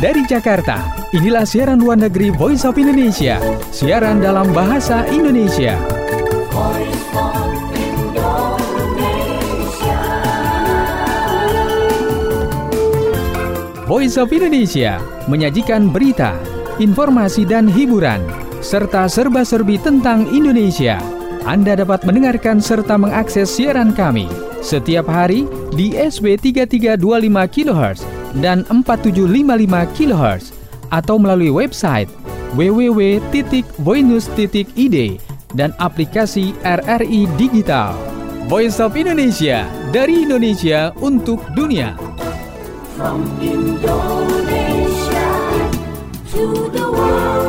Dari Jakarta, inilah siaran luar negeri Voice of Indonesia, siaran dalam bahasa Indonesia. Voice of Indonesia. Voice of Indonesia menyajikan berita, informasi dan hiburan, serta serba-serbi tentang Indonesia. Anda dapat mendengarkan serta mengakses siaran kami setiap hari di SW 3325 kHz dan 4755 kHz atau melalui website www.voinews.id dan aplikasi RRI Digital. Voice of Indonesia, dari Indonesia untuk dunia. From Indonesia to the world.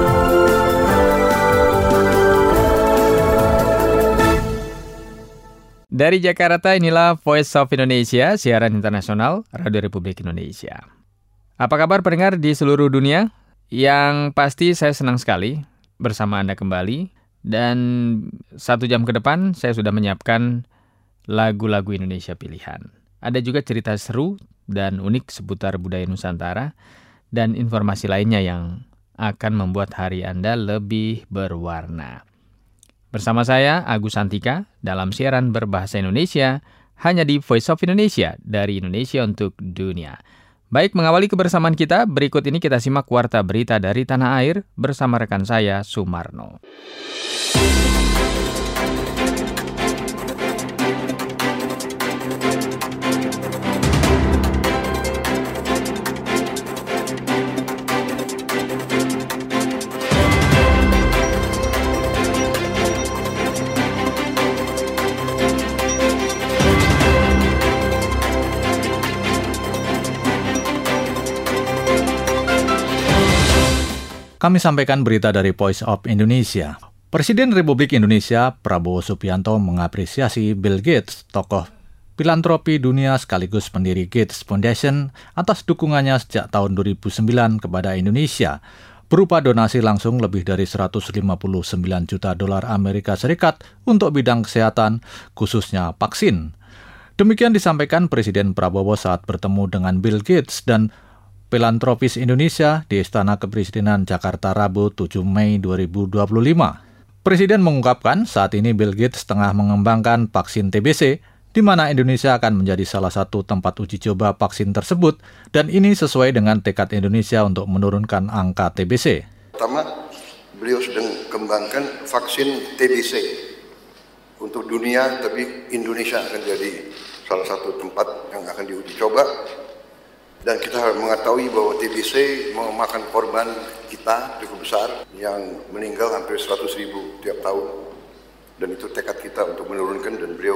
Dari Jakarta, inilah Voice of Indonesia, siaran internasional Radio Republik Indonesia. Apa kabar pendengar di seluruh dunia? Yang pasti saya senang sekali bersama Anda kembali. Dan 1 jam ke depan saya sudah menyiapkan lagu-lagu Indonesia pilihan. Ada juga cerita seru dan unik seputar budaya Nusantara dan informasi lainnya yang akan membuat hari Anda lebih berwarna. Bersama saya, Agus Santika, dalam siaran berbahasa Indonesia, hanya di Voice of Indonesia, dari Indonesia untuk dunia. Baik, mengawali kebersamaan kita, berikut ini kita simak warta berita dari tanah air bersama rekan saya, Sumarno. Kami sampaikan berita dari Voice of Indonesia. Presiden Republik Indonesia Prabowo Subianto mengapresiasi Bill Gates, tokoh filantropi dunia sekaligus pendiri Gates Foundation, atas dukungannya sejak tahun 2009 kepada Indonesia, berupa donasi langsung lebih dari 159 juta dolar Amerika Serikat untuk bidang kesehatan, khususnya vaksin. Demikian disampaikan Presiden Prabowo saat bertemu dengan Bill Gates dan filantropis Indonesia di Istana Kepresidenan Jakarta Rabu 7 Mei 2025. Presiden mengungkapkan saat ini Bill Gates tengah mengembangkan vaksin TBC, di mana Indonesia akan menjadi salah satu tempat uji coba vaksin tersebut, dan ini sesuai dengan tekad Indonesia untuk menurunkan angka TBC. Pertama, beliau sedang kembangkan vaksin TBC untuk dunia, tapi Indonesia akan jadi salah satu tempat yang akan diuji coba. Dan kita harus mengetahui bahwa TBC memakan korban kita cukup besar, yang meninggal hampir 100.000 tiap tahun. Dan itu tekad kita untuk menurunkan, dan beliau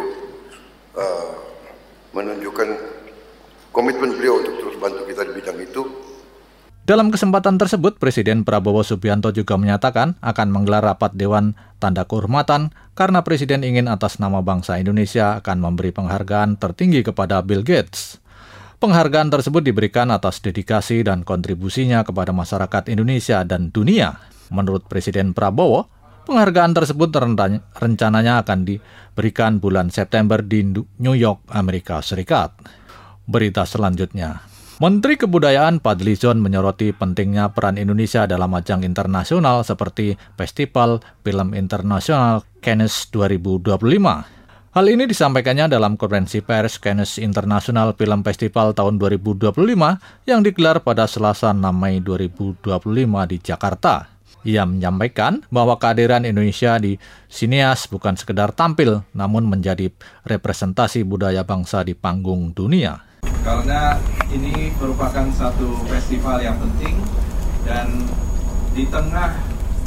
menunjukkan komitmen beliau untuk terus bantu kita di bidang itu. Dalam kesempatan tersebut, Presiden Prabowo Subianto juga menyatakan akan menggelar rapat Dewan Tanda Kehormatan karena Presiden ingin atas nama bangsa Indonesia akan memberi penghargaan tertinggi kepada Bill Gates. Penghargaan tersebut diberikan atas dedikasi dan kontribusinya kepada masyarakat Indonesia dan dunia. Menurut Presiden Prabowo, penghargaan tersebut rencananya akan diberikan bulan September di New York, Amerika Serikat. Berita selanjutnya. Menteri Kebudayaan Fadlizon menyoroti pentingnya peran Indonesia dalam ajang internasional seperti Festival Film Internasional Cannes 2025. Hal ini disampaikannya dalam konferensi pers Cannes International Film Festival tahun 2025 yang digelar pada Selasa 6 Mei 2025 di Jakarta. Ia menyampaikan bahwa kehadiran Indonesia di Sineas bukan sekedar tampil, namun menjadi representasi budaya bangsa di panggung dunia. Karena ini merupakan satu festival yang penting, dan di tengah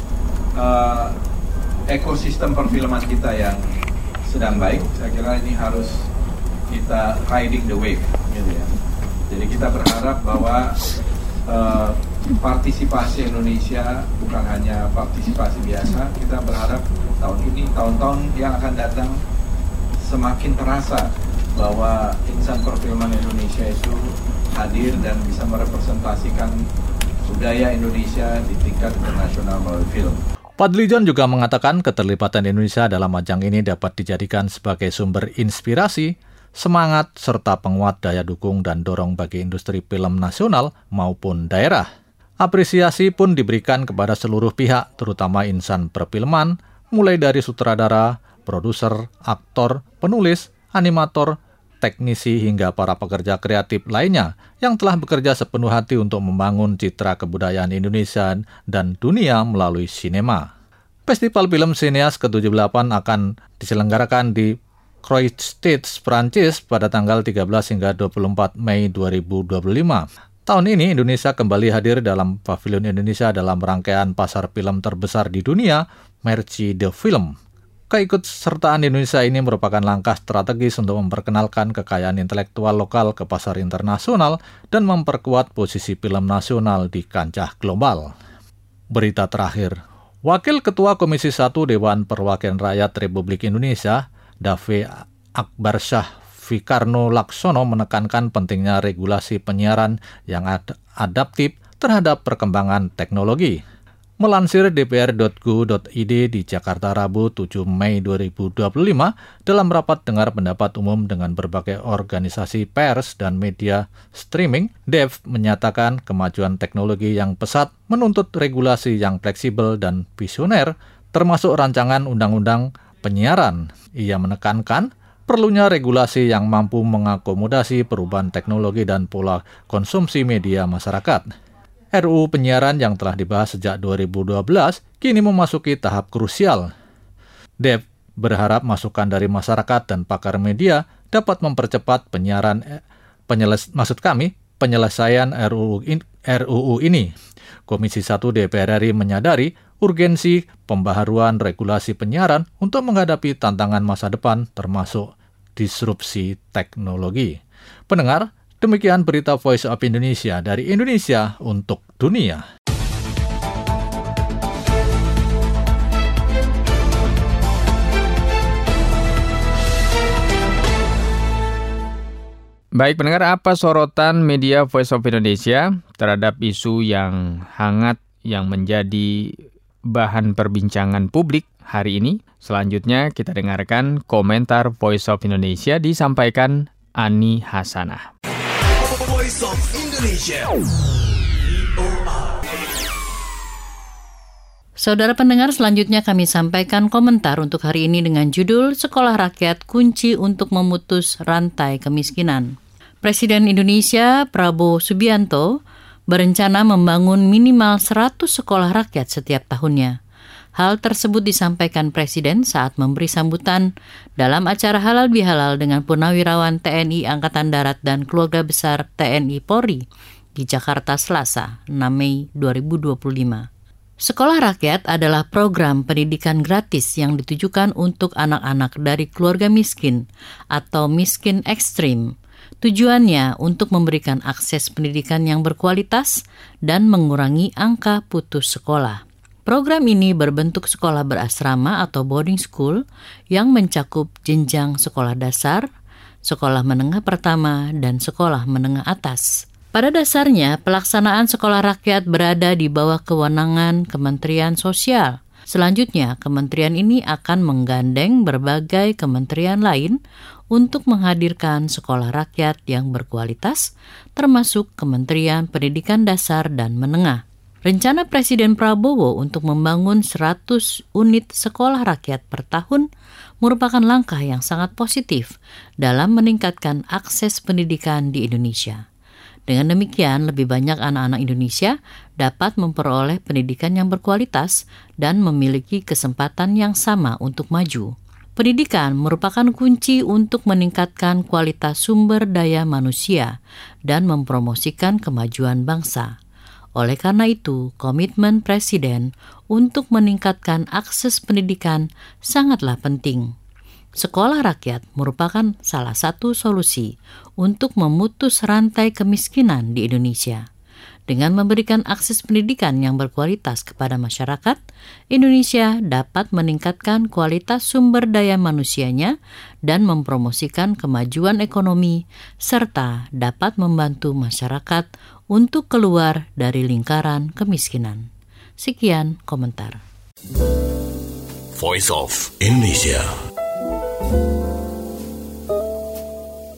ekosistem perfilman kita yang sedang baik, saya kira ini harus kita riding the wave, gitu ya. Jadi kita berharap bahwa partisipasi Indonesia bukan hanya partisipasi biasa. Kita berharap tahun ini, tahun-tahun yang akan datang, semakin terasa bahwa insan perfilman Indonesia itu hadir dan bisa merepresentasikan budaya Indonesia di tingkat internasional melalui film. Fadlizon juga mengatakan keterlibatan Indonesia dalam ajang ini dapat dijadikan sebagai sumber inspirasi semangat serta penguat daya dukung dan dorong bagi industri film nasional maupun daerah. Apresiasi pun diberikan kepada seluruh pihak, terutama insan perfilman, mulai dari sutradara, produser, aktor, penulis, animator, teknisi, hingga para pekerja kreatif lainnya yang telah bekerja sepenuh hati untuk membangun citra kebudayaan Indonesia dan dunia melalui sinema. Festival Film Sineas ke-78 akan diselenggarakan di Croix-Stitz, Prancis pada tanggal 13 hingga 24 Mei 2025. Tahun ini Indonesia kembali hadir dalam Pavilion Indonesia dalam rangkaian pasar film terbesar di dunia, Merci de Film. Keikutsertaan Indonesia ini merupakan langkah strategis untuk memperkenalkan kekayaan intelektual lokal ke pasar internasional dan memperkuat posisi film nasional di kancah global. Berita terakhir, Wakil Ketua Komisi 1 Dewan Perwakilan Rakyat Republik Indonesia, Dave Akbarsyah Fikarno Laksono menekankan pentingnya regulasi penyiaran yang adaptif terhadap perkembangan teknologi. Melansir dpr.go.id di Jakarta Rabu 7 Mei 2025, dalam rapat dengar pendapat umum dengan berbagai organisasi pers dan media streaming, Dev menyatakan kemajuan teknologi yang pesat menuntut regulasi yang fleksibel dan visioner, termasuk rancangan undang-undang penyiaran. Ia menekankan perlunya regulasi yang mampu mengakomodasi perubahan teknologi dan pola konsumsi media masyarakat. RUU penyiaran yang telah dibahas sejak 2012 kini memasuki tahap krusial. Dev berharap masukan dari masyarakat dan pakar media dapat mempercepat penyelesaian RUU ini. Komisi 1 DPR RI menyadari urgensi pembaharuan regulasi penyiaran untuk menghadapi tantangan masa depan termasuk disrupsi teknologi. Pendengar, demikian berita Voice of Indonesia dari Indonesia untuk dunia. Baik pendengar, apa sorotan media Voice of Indonesia terhadap isu yang hangat yang menjadi bahan perbincangan publik hari ini? Selanjutnya kita dengarkan komentar Voice of Indonesia disampaikan Ani Hasanah. Voice of Indonesia. Saudara pendengar, selanjutnya kami sampaikan komentar untuk hari ini dengan judul Sekolah Rakyat Kunci untuk Memutus Rantai Kemiskinan. Presiden Indonesia Prabowo Subianto berencana membangun minimal 100 sekolah rakyat setiap tahunnya. Hal tersebut disampaikan Presiden saat memberi sambutan dalam acara Halal Bihalal dengan Purnawirawan TNI Angkatan Darat dan keluarga besar TNI Polri di Jakarta Selasa, 6 Mei 2025. Sekolah Rakyat adalah program pendidikan gratis yang ditujukan untuk anak-anak dari keluarga miskin atau miskin ekstrim. Tujuannya untuk memberikan akses pendidikan yang berkualitas dan mengurangi angka putus sekolah. Program ini berbentuk sekolah berasrama atau boarding school yang mencakup jenjang sekolah dasar, sekolah menengah pertama, dan sekolah menengah atas. Pada dasarnya, pelaksanaan sekolah rakyat berada di bawah kewenangan Kementerian Sosial. Selanjutnya, kementerian ini akan menggandeng berbagai kementerian lain untuk menghadirkan sekolah rakyat yang berkualitas, termasuk Kementerian Pendidikan Dasar dan Menengah. Rencana Presiden Prabowo untuk membangun 100 unit sekolah rakyat per tahun merupakan langkah yang sangat positif dalam meningkatkan akses pendidikan di Indonesia. Dengan demikian, lebih banyak anak-anak Indonesia dapat memperoleh pendidikan yang berkualitas dan memiliki kesempatan yang sama untuk maju. Pendidikan merupakan kunci untuk meningkatkan kualitas sumber daya manusia dan mempromosikan kemajuan bangsa. Oleh karena itu, komitmen Presiden untuk meningkatkan akses pendidikan sangatlah penting. Sekolah rakyat merupakan salah satu solusi untuk memutus rantai kemiskinan di Indonesia. Dengan memberikan akses pendidikan yang berkualitas kepada masyarakat, Indonesia dapat meningkatkan kualitas sumber daya manusianya dan mempromosikan kemajuan ekonomi, serta dapat membantu masyarakat untuk keluar dari lingkaran kemiskinan. Sekian komentar. Voice of Indonesia.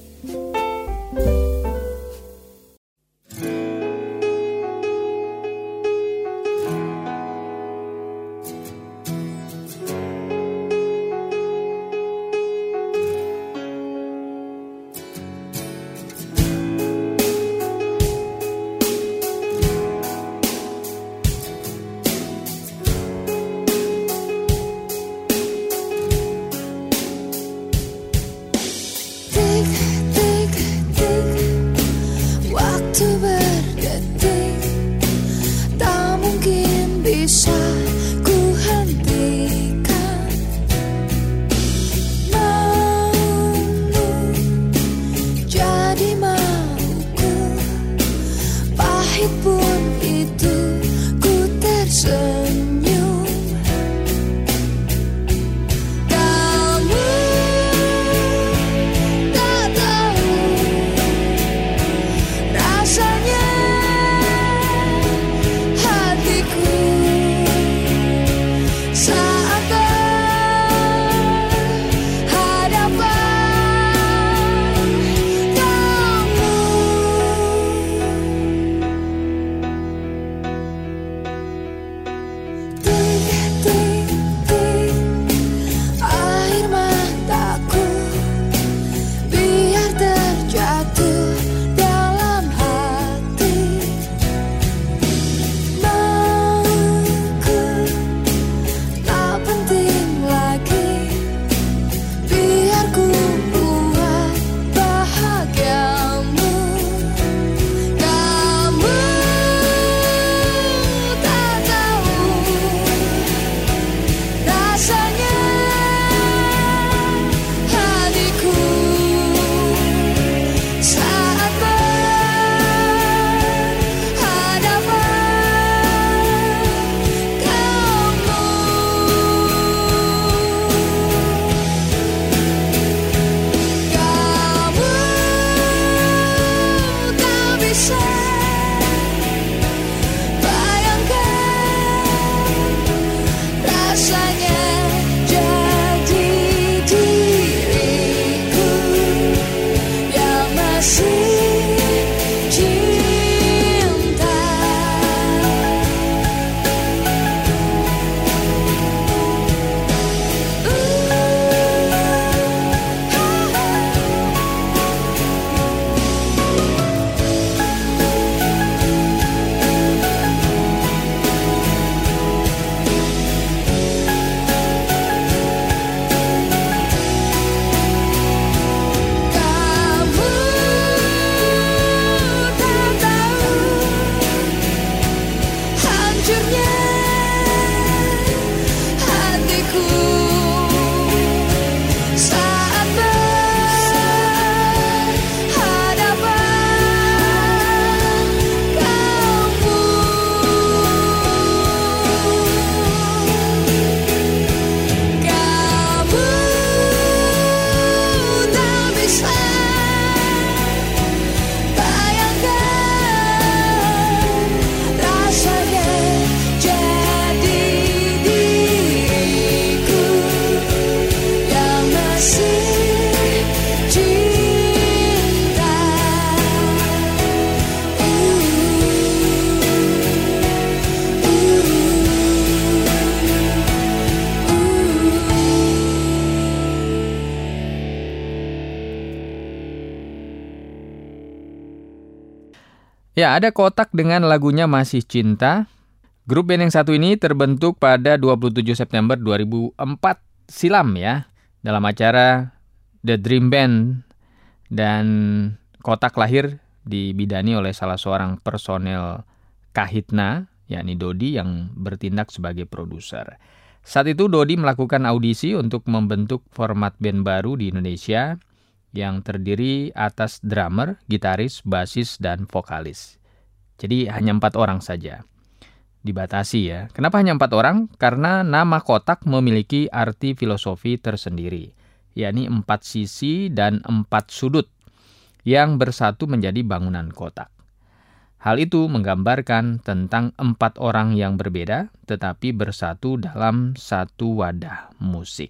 Ya, ada Kotak dengan lagunya Masih Cinta. Grup band yang satu ini terbentuk pada 27 September 2004 silam ya, dalam acara The Dream Band. Dan Kotak lahir dibidani oleh salah seorang personel Kahitna, yakni Dodi, yang bertindak sebagai produser. Saat itu Dodi melakukan audisi untuk membentuk format band baru di Indonesia yang terdiri atas drummer, gitaris, basis, dan vokalis. Jadi hanya 4 orang saja. Dibatasi ya. Kenapa hanya 4 orang? Karena nama Kotak memiliki arti filosofi tersendiri, yakni 4 sisi dan 4 sudut yang bersatu menjadi bangunan kotak. Hal itu menggambarkan tentang 4 orang yang berbeda tetapi bersatu dalam satu wadah musik.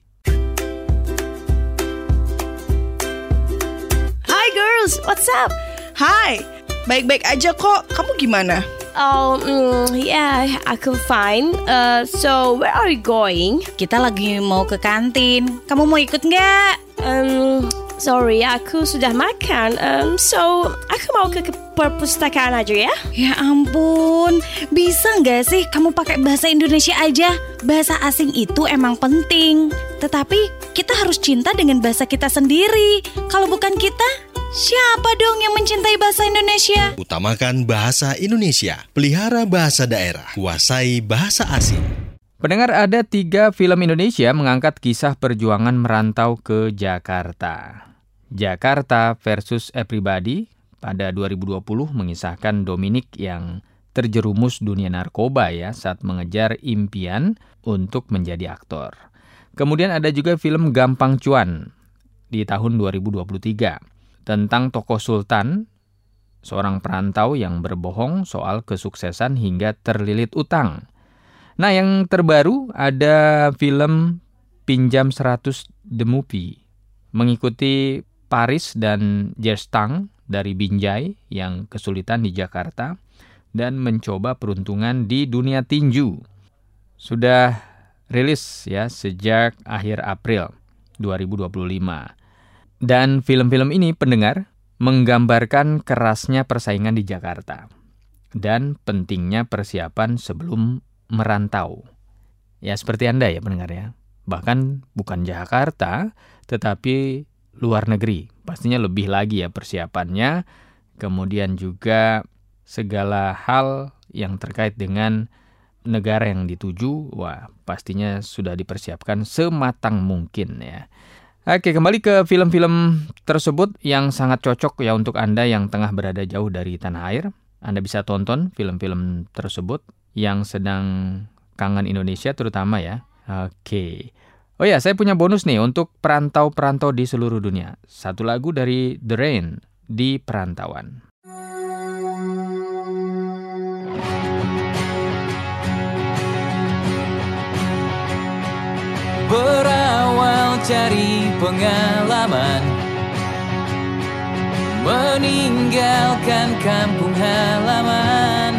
Hi girls, what's up? Hai, baik-baik aja kok. Kamu gimana? Yeah, aku fine. So where are you going? Kita lagi mau ke kantin. Kamu mau ikut nggak? Sorry, aku sudah makan. So aku mau ke perpustakaan aja ya. Ya ampun, bisa nggak sih kamu pakai bahasa Indonesia aja? Bahasa asing itu emang penting, tetapi kita harus cinta dengan bahasa kita sendiri. Kalau bukan kita, siapa dong yang mencintai bahasa Indonesia? Utamakan bahasa Indonesia, pelihara bahasa daerah, kuasai bahasa asing. Pendengar, ada 3 film Indonesia mengangkat kisah perjuangan merantau ke Jakarta. Jakarta versus Everybody pada 2020 mengisahkan Dominic yang terjerumus dunia narkoba ya saat mengejar impian untuk menjadi aktor. Kemudian ada juga film Gampang Cuan di tahun 2023 tentang tokoh Sultan, seorang perantau yang berbohong soal kesuksesan hingga terlilit utang. Nah, yang terbaru ada film Pinjam 100 The Movie, mengikuti Paris dan Jerstang dari Binjai yang kesulitan di Jakarta dan mencoba peruntungan di dunia tinju. Sudah rilis ya sejak akhir April 2025. Dan film-film ini, pendengar, menggambarkan kerasnya persaingan di Jakarta dan pentingnya persiapan sebelum merantau. Ya seperti Anda ya pendengar ya. Bahkan bukan Jakarta, tetapi luar negeri. Pastinya lebih lagi ya persiapannya. Kemudian juga segala hal yang terkait dengan negara yang dituju, wah pastinya sudah dipersiapkan sematang mungkin ya. Oke, kembali ke film-film tersebut yang sangat cocok ya untuk Anda yang tengah berada jauh dari tanah air. Anda bisa tonton film-film tersebut yang sedang kangen Indonesia terutama ya. Oke. Oh ya, saya punya bonus nih untuk perantau-perantau di seluruh dunia. Satu lagu dari The Rain di Perantauan. Berawal cari pengalaman, meninggalkan kampung halaman,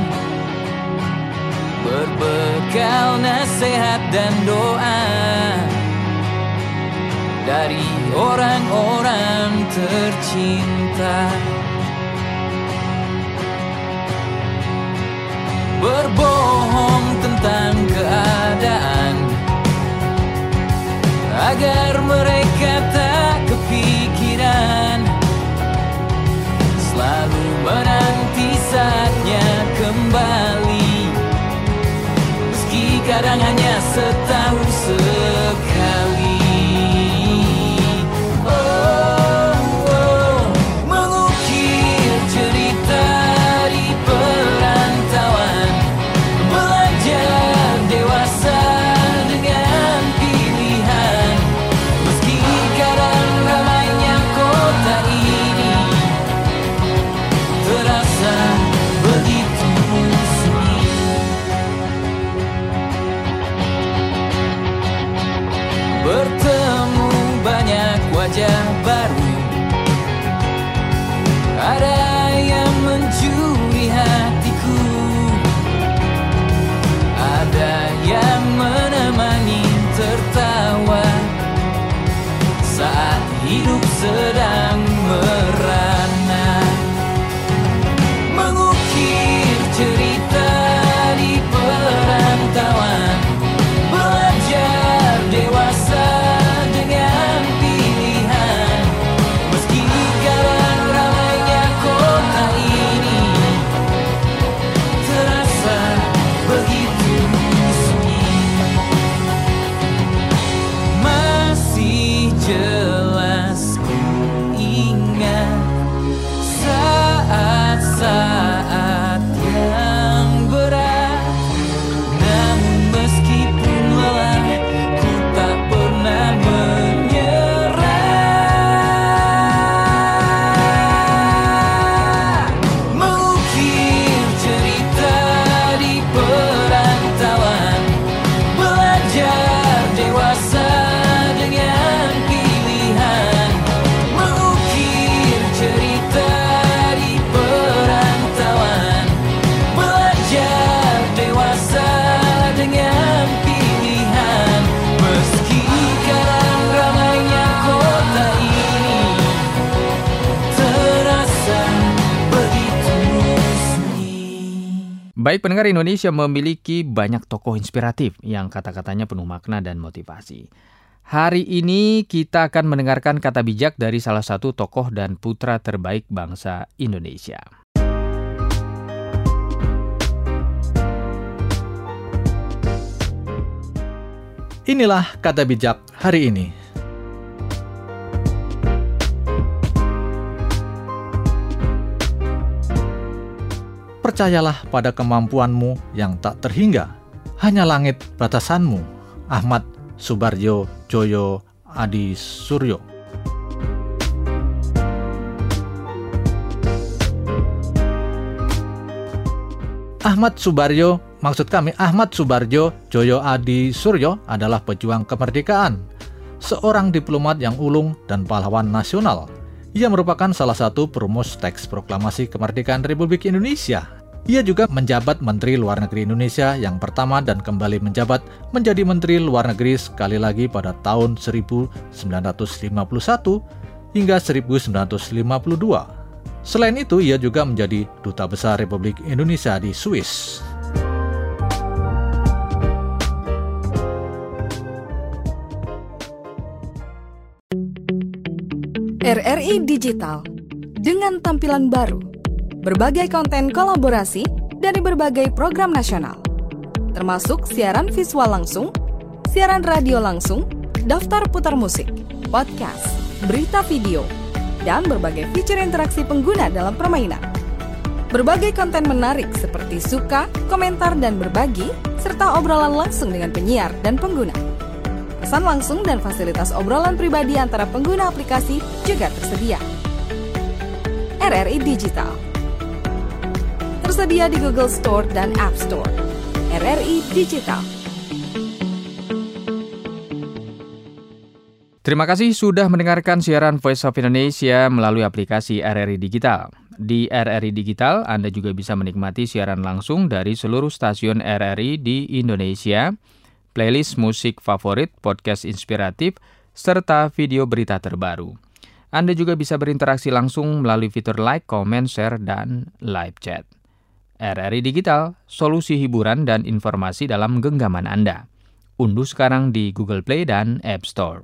berbekal nasihat dan doa dari orang-orang tercinta. Berbohong tentang keadaan agar mereka tak kepikiran, selalu menanti saatnya kembali, meski kadang hanya setahun sekali. Mengukir cerita di perantauan, belajar dewasa dengan pilihan, meski kadang ramainya kota ini terasa begitu sunyi. Bertemu banyak wajah baru, ada yang mencuri hatiku, ada yang menemani tertawa saat hidup sedang merana. Mengukir Baik pendengar, Indonesia memiliki banyak tokoh inspiratif yang kata-katanya penuh makna dan motivasi. Hari ini kita akan mendengarkan kata bijak dari salah satu tokoh dan putra terbaik bangsa Indonesia. Inilah kata bijak hari ini. Percayalah pada kemampuanmu yang tak terhingga. Hanya langit batasanmu. Ahmad Subardjo Djoyo Adisuryo. Ahmad Subardjo Djoyo Adisuryo adalah pejuang kemerdekaan, seorang diplomat yang ulung dan pahlawan nasional. Ia merupakan salah satu perumus teks proklamasi kemerdekaan Republik Indonesia. Ia juga menjabat Menteri Luar Negeri Indonesia yang pertama dan kembali menjabat menjadi Menteri Luar Negeri sekali lagi pada tahun 1951 hingga 1952. Selain itu, ia juga menjadi Duta Besar Republik Indonesia di Swiss. RRI Digital dengan tampilan baru, berbagai konten kolaborasi dari berbagai program nasional, termasuk siaran visual langsung, siaran radio langsung, daftar putar musik, podcast, berita video, dan berbagai fitur interaksi pengguna dalam permainan. Berbagai konten menarik seperti suka, komentar, dan berbagi, serta obrolan langsung dengan penyiar dan pengguna. Pesan langsung dan fasilitas obrolan pribadi antara pengguna aplikasi juga tersedia. RRI Digital tersedia di Google Store dan App Store. RRI Digital. Terima kasih sudah mendengarkan siaran Voice of Indonesia melalui aplikasi RRI Digital. Di RRI Digital, Anda juga bisa menikmati siaran langsung dari seluruh stasiun RRI di Indonesia, playlist musik favorit, podcast inspiratif, serta video berita terbaru. Anda juga bisa berinteraksi langsung melalui fitur like, comment, share, dan live chat. RRI Digital, solusi hiburan dan informasi dalam genggaman Anda. Unduh sekarang di Google Play dan App Store.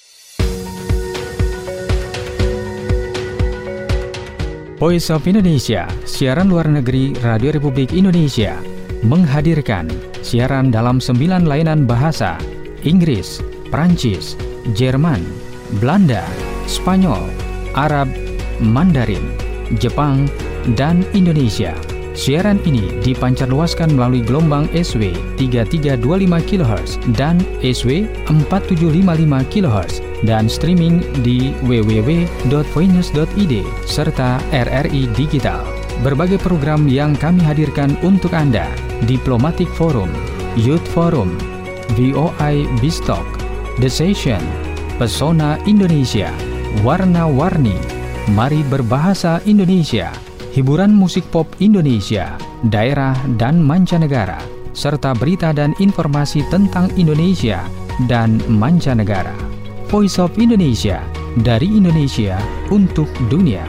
Voice of Indonesia, siaran luar negeri Radio Republik Indonesia, menghadirkan siaran dalam 9 layanan bahasa: Inggris, Prancis, Jerman, Belanda, Spanyol, Arab, Mandarin, Jepang, dan Indonesia. Siaran ini dipancarluaskan melalui gelombang SW 3325 kHz dan SW 4755 kHz dan streaming di www.voinews.id serta RRI Digital. Berbagai program yang kami hadirkan untuk Anda: Diplomatic Forum, Youth Forum, VOI Bistalk, The Session, Pesona Indonesia, Warna-Warni, Mari Berbahasa Indonesia, hiburan musik pop Indonesia, daerah dan mancanegara, serta berita dan informasi tentang Indonesia dan mancanegara. Voice of Indonesia, dari Indonesia untuk dunia.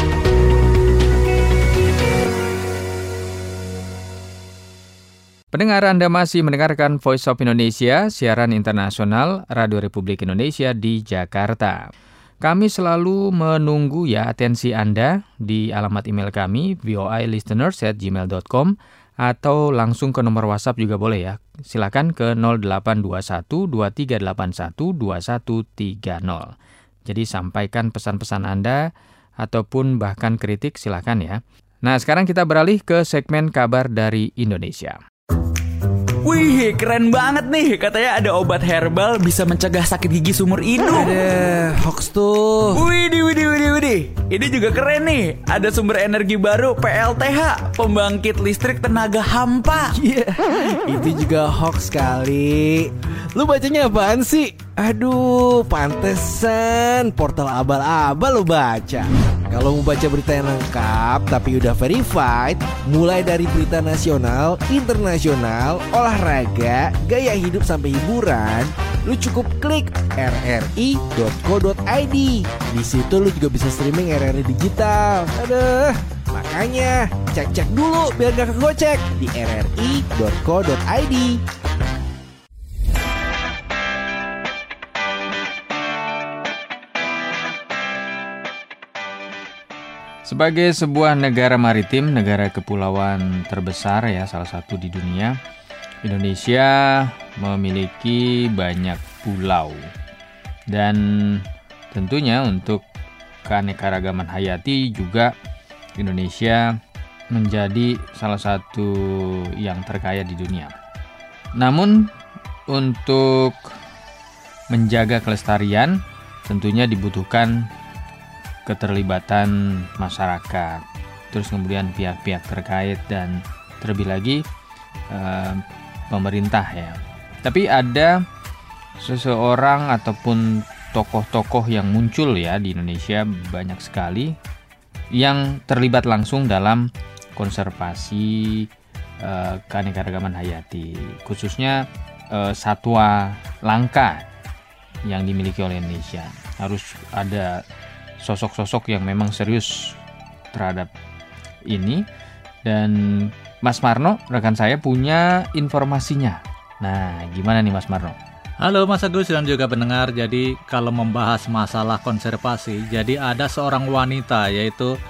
Pendengar, Anda masih mendengarkan Voice of Indonesia, siaran internasional Radio Republik Indonesia di Jakarta. Kami selalu menunggu atensi Anda di alamat email kami voilisteners@gmail.com atau langsung ke nomor WhatsApp juga boleh ya. Silakan ke 0821 2381 2130. Jadi sampaikan pesan-pesan Anda ataupun bahkan kritik silakan ya. Nah, sekarang kita beralih ke segmen kabar dari Indonesia. Wih, keren banget nih. Katanya ada obat herbal bisa mencegah sakit gigi seumur hidup. Ada hoax tuh. Widih. Ini juga keren nih. Ada sumber energi baru PLTH, pembangkit listrik tenaga hampa. Itu juga hoax kali. Lu bacanya apaan sih? Aduh, pantesan portal abal-abal lu baca. Kalau mau baca berita yang lengkap tapi udah verified, mulai dari berita nasional, internasional, olahraga, gaya hidup sampai hiburan, lu cukup klik rri.co.id. Di situ lu juga bisa streaming RRI Digital. Aduh, Makanya cek-cek dulu biar gak kegocek di rri.co.id. Sebagai sebuah negara maritim, negara kepulauan terbesar ya, salah satu di dunia, Indonesia memiliki banyak pulau. Dan tentunya untuk keanekaragaman hayati juga Indonesia menjadi salah satu yang terkaya di dunia. Namun untuk menjaga kelestarian tentunya dibutuhkan keterlibatan masyarakat, terus kemudian pihak-pihak terkait dan terlebih lagi pemerintah ya. Tapi ada seseorang ataupun tokoh-tokoh yang muncul ya di Indonesia banyak sekali yang terlibat langsung dalam konservasi keanekaragaman hayati, khususnya satwa langka yang dimiliki oleh Indonesia. Harus ada sosok-sosok yang memang serius terhadap ini, dan Mas Marno rekan saya punya informasinya. Nah, gimana nih Mas Marno? Halo Mas Agus dan juga pendengar. Jadi kalau membahas masalah konservasi, jadi ada seorang wanita yaitu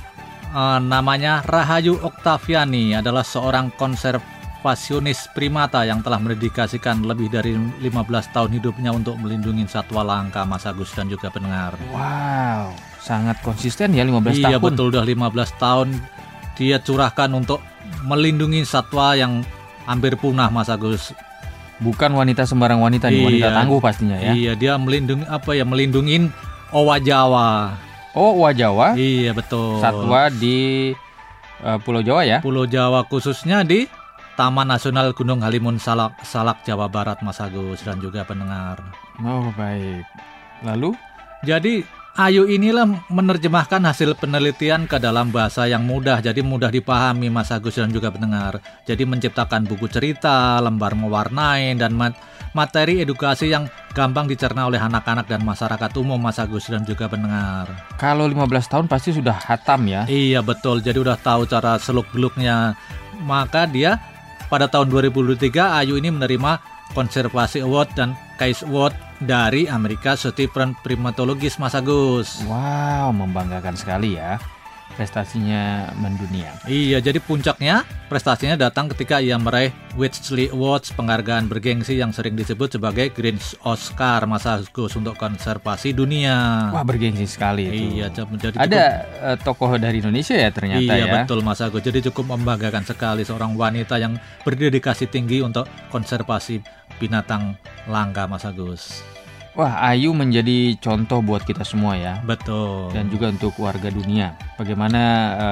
namanya Rahayu Oktaviani, adalah seorang konservasionis primata yang telah mendedikasikan lebih dari 15 tahun hidupnya untuk melindungi satwa langka, Mas Agus dan juga pendengar. Wow, sangat konsisten ya 15 tahun. Iya betul, udah 15 tahun dia curahkan untuk melindungi satwa yang hampir punah, Mas Agus. Bukan wanita sembarang wanita nih, wanita tangguh pastinya ya. Iya, dia melindungin owa Jawa. Oh, owa Jawa? Iya, betul. Satwa di Pulau Jawa ya? Pulau Jawa, khususnya di Taman Nasional Gunung Halimun Salak, Jawa Barat, Mas Agus dan juga pendengar. Oh, baik. Lalu? Jadi Ayu inilah menerjemahkan hasil penelitian ke dalam bahasa yang mudah, jadi mudah dipahami, Mas Agus dan juga pendengar. Jadi menciptakan buku cerita, lembar mewarnai, dan materi edukasi yang gampang dicerna oleh anak-anak dan masyarakat umum, Mas Agus dan juga pendengar. Kalau 15 tahun pasti sudah hatam ya? Iya betul, jadi udah tahu cara seluk-beluknya. Maka dia pada tahun 2023 Ayu ini menerima Konservasi Award dan Case Award dari Amerika Stephen Primatologist, Mas Agus. Wow, membanggakan sekali ya. Prestasinya mendunia. Iya, jadi puncaknya prestasinya datang ketika ia meraih Whitley Awards, penghargaan bergengsi yang sering disebut sebagai Green Oscar, Mas Agus, untuk konservasi dunia. Wah, bergengsi sekali itu. Iya, jadi ada tokoh dari Indonesia ya ternyata ya. Iya, betul Mas Agus. Jadi cukup membanggakan sekali seorang wanita yang berdedikasi tinggi untuk konservasi binatang langka, Mas Agus. Wah, Ayu menjadi contoh buat kita semua ya. Betul. Dan juga untuk warga dunia. Bagaimana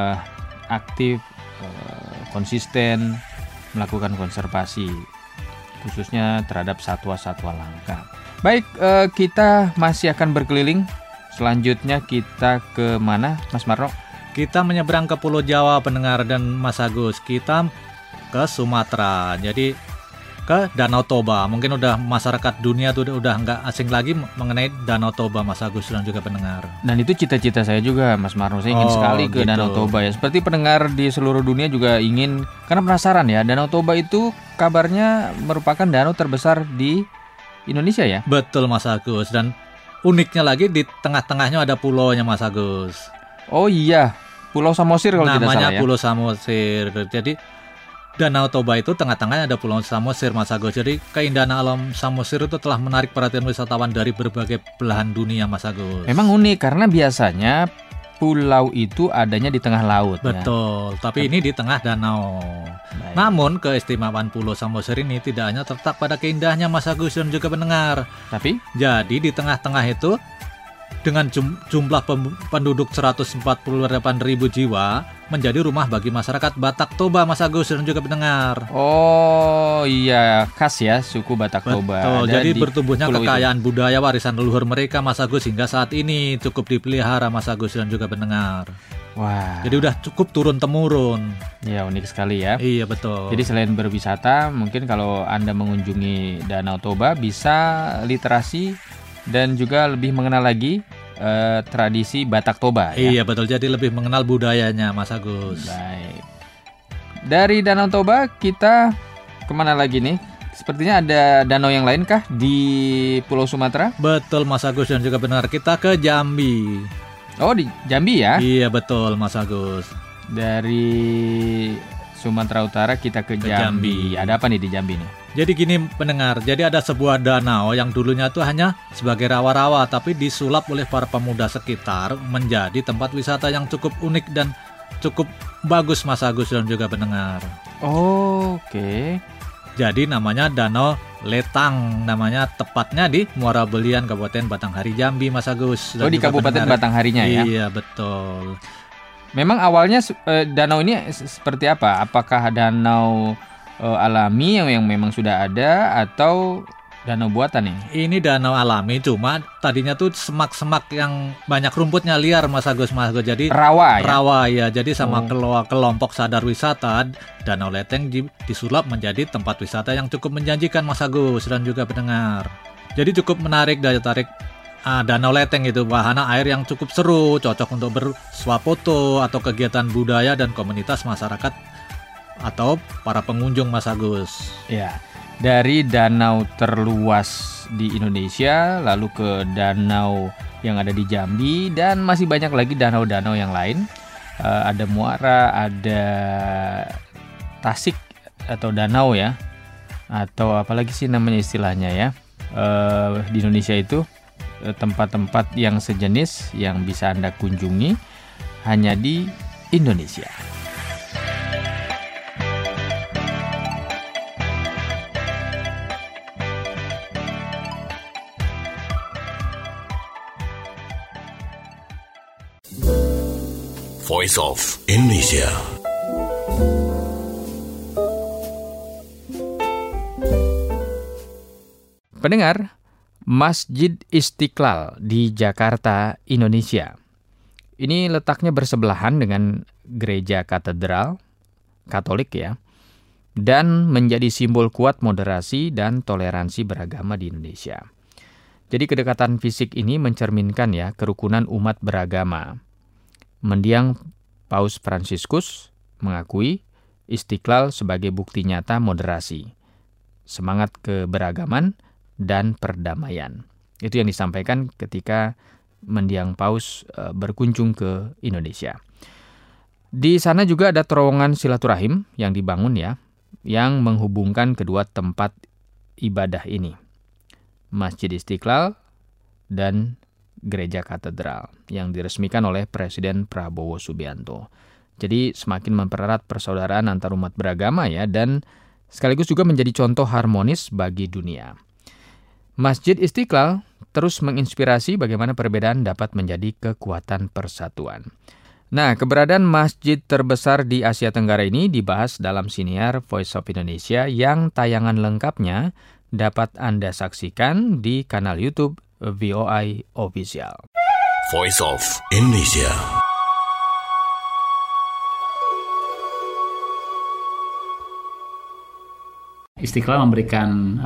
aktif, konsisten melakukan konservasi, khususnya terhadap satwa-satwa langka. Baik, kita masih akan berkeliling. Selanjutnya kita ke mana, Mas Marno? Kita menyeberang ke Pulau Jawa, pendengar dan Mas Agus. Kita ke Sumatera. Jadi ke Danau Toba. Mungkin udah masyarakat dunia tuh udah nggak asing lagi mengenai Danau Toba, Mas Agus dan juga pendengar. Dan itu cita-cita saya juga, Mas Marno. Saya ingin sekali ke Danau Toba ya. Seperti pendengar di seluruh dunia juga ingin, karena penasaran ya. Danau Toba itu kabarnya merupakan danau terbesar di Indonesia ya? Betul, Mas Agus. Dan uniknya lagi di tengah-tengahnya ada pulaunya, Mas Agus. Oh iya, Pulau Samosir kalau tidak salah ya. Namanya Pulau Samosir. Jadi Danau Toba itu tengah-tengahnya ada Pulau Samosir, Mas Agus. Jadi keindahan alam Samosir itu telah menarik perhatian wisatawan dari berbagai belahan dunia, Mas Agus. Memang unik karena biasanya pulau itu adanya di tengah laut. Betul, tapi ini di tengah danau. Baik. Namun keistimewaan Pulau Samosir ini tidak hanya terletak pada keindahannya, Mas Agus dan juga pendengar. Tapi jadi di tengah-tengah itu dengan jumlah penduduk 148.000 jiwa menjadi rumah bagi masyarakat Batak Toba, Mas Agus dan juga pendengar. Oh iya, khas ya suku Batak Toba. Betul, jadi bertumbuhnya kekayaan budaya warisan leluhur mereka, Mas Agus, hingga saat ini cukup dipelihara, Mas Agus dan juga pendengar. Wah. Jadi udah cukup turun-temurun. Ya, unik sekali ya. Iya, betul. Jadi selain berwisata, mungkin kalau Anda mengunjungi Danau Toba bisa literasi dan juga lebih mengenal lagi tradisi Batak Toba ya. Iya betul, jadi lebih mengenal budayanya Mas Agus. Baik. Dari Danau Toba kita kemana lagi nih? Sepertinya ada danau yang lain kah di Pulau Sumatera? Betul Mas Agus, dan juga benar, kita ke Jambi. Oh di Jambi ya? Iya betul Mas Agus. Dari Sumatera Utara kita ke Jambi. Ada apa nih di Jambi nih? Jadi gini pendengar, jadi ada sebuah danau yang dulunya tuh hanya sebagai rawa-rawa, tapi disulap oleh para pemuda sekitar menjadi tempat wisata yang cukup unik dan cukup bagus Mas Agus dan juga pendengar. Oke. Jadi namanya Danau Letang, namanya tepatnya di Muara Belian, Kabupaten Batanghari, Jambi, Mas Agus. Oh di Kabupaten Batangharinya ya? Iya betul. Memang awalnya danau ini seperti apa? Apakah danau alami yang memang sudah ada atau danau buatan nih? Ini danau alami, cuma tadinya tuh semak-semak yang banyak rumputnya liar Mas Agus. Jadi rawa ya? Rawa ya, jadi sama kelompok sadar wisata Danau Leteng disulap menjadi tempat wisata yang cukup menjanjikan Mas Agus dan juga pendengar. Jadi cukup menarik daya tarik Danau Leteng itu, wahana air yang cukup seru, cocok untuk bersuap foto atau kegiatan budaya dan komunitas masyarakat atau para pengunjung Mas Agus. Ya. Dari danau terluas di Indonesia, lalu ke danau yang ada di Jambi, dan masih banyak lagi danau-danau yang lain. Ada muara, ada tasik atau danau ya, atau apalagi sih namanya istilahnya ya. Di Indonesia itu tempat-tempat yang sejenis yang bisa Anda kunjungi hanya di Indonesia. Voice of Indonesia. Pendengar, Masjid Istiqlal di Jakarta, Indonesia. Ini letaknya bersebelahan dengan gereja katedral Katolik ya, dan menjadi simbol kuat moderasi dan toleransi beragama di Indonesia. Jadi kedekatan fisik ini mencerminkan ya kerukunan umat beragama. Mendiang Paus Fransiskus mengakui Istiqlal sebagai bukti nyata moderasi, semangat keberagaman, dan perdamaian. Itu yang disampaikan ketika mendiang Paus berkunjung ke Indonesia. Di sana juga ada terowongan silaturahim yang dibangun ya, yang menghubungkan kedua tempat ibadah ini, Masjid Istiqlal dan Gereja Katedral, yang diresmikan oleh Presiden Prabowo Subianto. Jadi semakin mempererat persaudaraan antar umat beragama ya, dan sekaligus juga menjadi contoh harmonis bagi dunia. Masjid Istiqlal terus menginspirasi bagaimana perbedaan dapat menjadi kekuatan persatuan. Nah, keberadaan masjid terbesar di Asia Tenggara ini dibahas dalam siniar Voice of Indonesia yang tayangan lengkapnya dapat Anda saksikan di kanal YouTube VOI Official. Voice of Indonesia. Istiqlal memberikan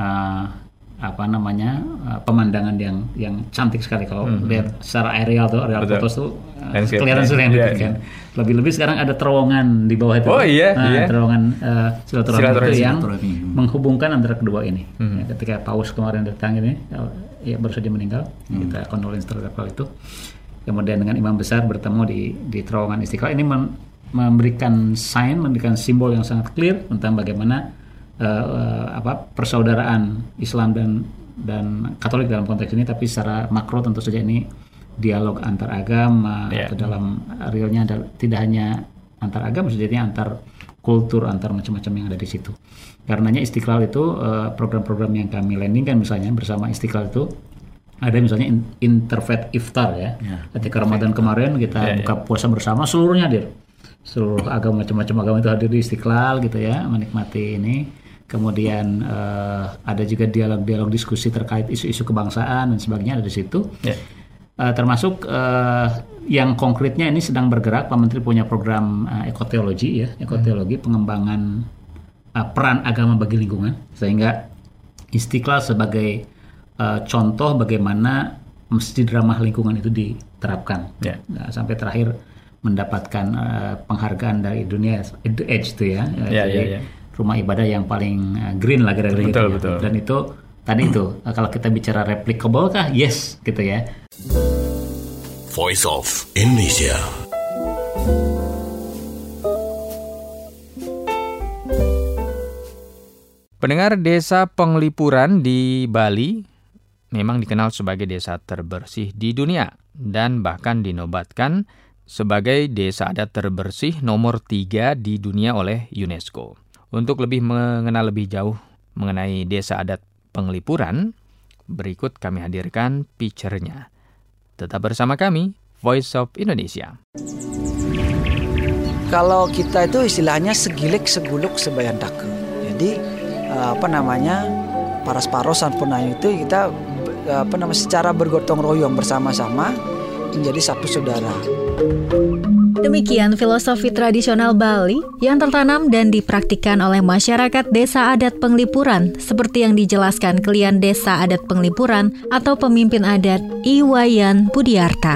pemandangan yang cantik sekali kalau lihat secara aerial foto tuh kelihatan sekali yang kan. Lebih-lebih sekarang ada terowongan di bawah itu. Oh iya. Terowongan silaturahmi itu yang menghubungkan antara kedua ini. Ya, ketika Paus kemarin datang ini, ya baru saja meninggal, kita kondolens terhadap hal itu. Kemudian dengan imam besar bertemu di terowongan Istiqlal, ini memberikan simbol yang sangat clear tentang bagaimana persaudaraan Islam dan Katolik dalam konteks ini, tapi secara makro tentu saja ini dialog antar agama atau dalam realnya tidak hanya antar agama, sejatinya antar kultur, antar macam-macam yang ada di situ. Karenanya Istiqlal itu program-program yang kami landingkan misalnya bersama Istiqlal itu ada misalnya Interfaith Iftar ya. Ketika Ramadan kemarin kita buka puasa bersama, seluruhnya hadir. Seluruh agama, macam-macam agama itu hadir di Istiqlal gitu ya, menikmati ini. Kemudian ada juga dialog-dialog diskusi terkait isu-isu kebangsaan dan sebagainya ada di situ. Termasuk yang konkretnya ini sedang bergerak, Pak Menteri punya program ekoteologi pengembangan peran agama bagi lingkungan, sehingga Istiqlal sebagai contoh bagaimana mesti ramah lingkungan itu diterapkan. Nah, sampai terakhir mendapatkan penghargaan dari dunia, itu Edge itu ya. Jadi rumah ibadah yang paling green lah kira-kira gitu. Betul. Dan itu tadi itu kalau kita bicara replicable kah? Yes gitu ya. Voice of Indonesia. Pendengar, desa Penglipuran di Bali memang dikenal sebagai desa terbersih di dunia dan bahkan dinobatkan sebagai desa adat terbersih nomor 3 di dunia oleh UNESCO. Untuk lebih mengenal lebih jauh mengenai desa adat Penglipuran, berikut kami hadirkan picture-nya. Tetap bersama kami, Voice of Indonesia. Kalau kita itu istilahnya segilik seguluk sebayantake. Jadi paras-paros Sampurnayu itu kita secara bergotong royong bersama-sama menjadi satu saudara. Demikian filosofi tradisional Bali yang tertanam dan dipraktikkan oleh masyarakat desa adat Penglipuran seperti yang dijelaskan Klien Desa Adat Penglipuran atau pemimpin adat Iwayan Budiarta.